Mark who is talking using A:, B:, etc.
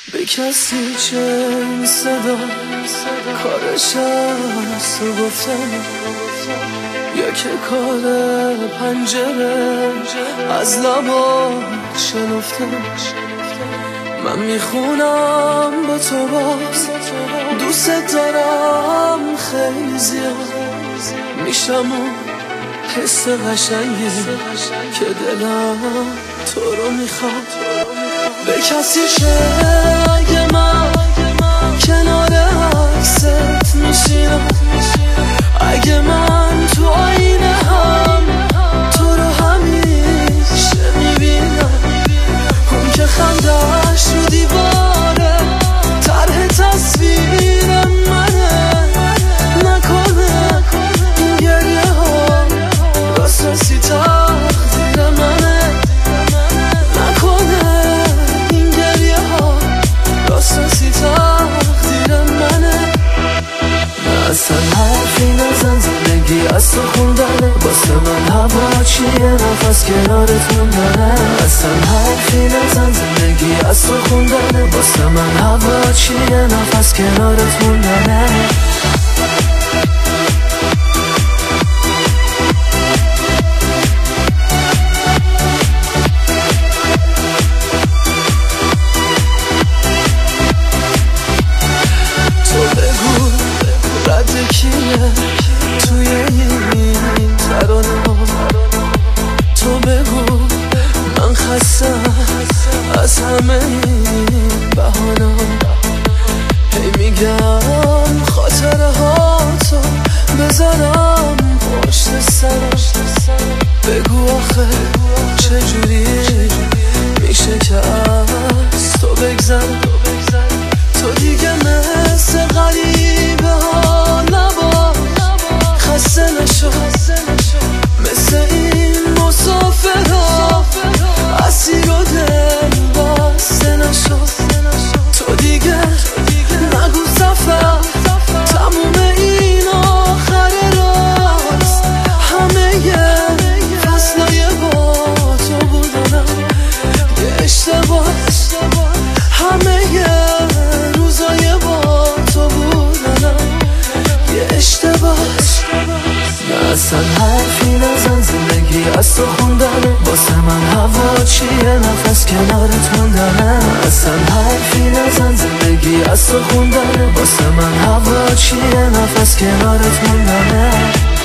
A: به کسی چه این صدا کارش است و گفتم یا که کار پنجره از لبا شنفتم. من میخونم با تو باز دوست دارم خیلی زیاد میشم و حس قشنگی که دلم تو رو میخواد. به کسی شه اگه من کنار عکست میشینم، اگه من تو آینه هم تو رو همیشه میبینم. اون که خندش رو دیواره طرح تصویر منه، نکنه این گریه ها راستاسی تقدیر منه، نکنه این گریه ها راستاسی تقدیر منه. نه اصلا حرفی نزن، زندگی از تو خوندنه، واسه من هوا چیه نفس کنارت موندنه. اصلا حرفی نزن، زندگی از تو خوندنه، واسه من هوا چیه نفس کنارت موندنه. توی این ترانه ها تو بگو من خستم از همه این بهانه ها. هی میگم خاطره ها تو بذارم پشت سرم، بگو آخه چجوری میشه که از تو بگذرم. تو دیگه مثل غریبه ها نباش، خسته نشو مثل این مسافرها، اسیر و دل بسته نشو. تو دیگه نگو سفر تموم این آخر راست، همه فصلای با تو بودنم یه اشتباه، همه روزای با تو بودنم یه اشتباه. نه اصلا حرفی نزن، زندگی از تو خوندنه، واسه من هوا چیه نفس کنارت موندنه. اصلا حرفی نزن، زندگی از تو خوندنه، واسه من هوا چیه نفس کنارت موندنه.